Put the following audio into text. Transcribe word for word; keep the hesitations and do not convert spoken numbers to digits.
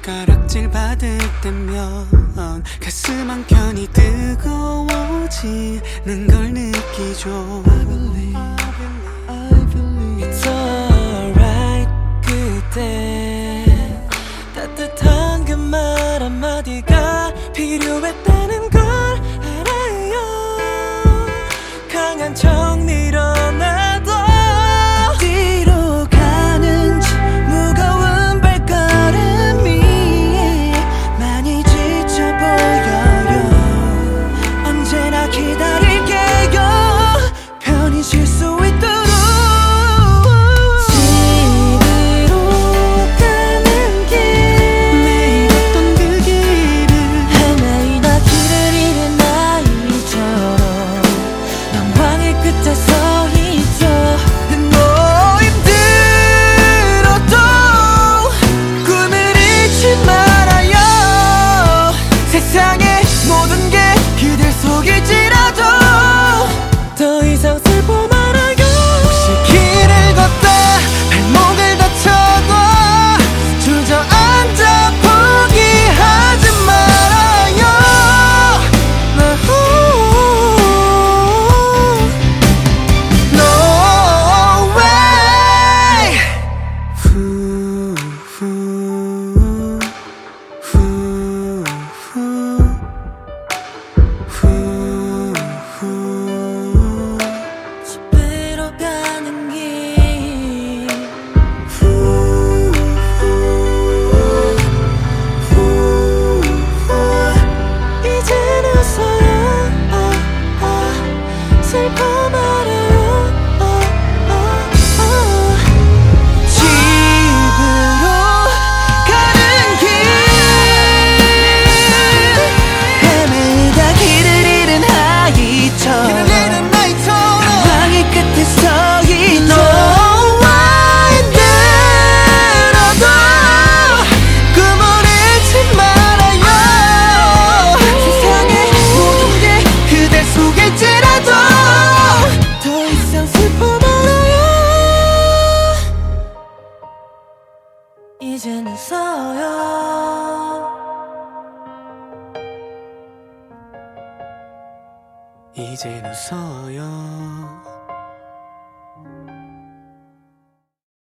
손가락질 받을 때면 가슴 한켠이 뜨거워지는 걸 느끼죠. I believe, I believe it's alright. 그때 따뜻한 그 말 한마디가 필요했다는 걸 알아요. 강한 정리로 나도 어디로 가는지 무거운 발걸음이 많이 지쳐 보여요. 언제나 기다릴게요. 편히 쉴 수 있도록. 이제는 서요. 이제는 서요.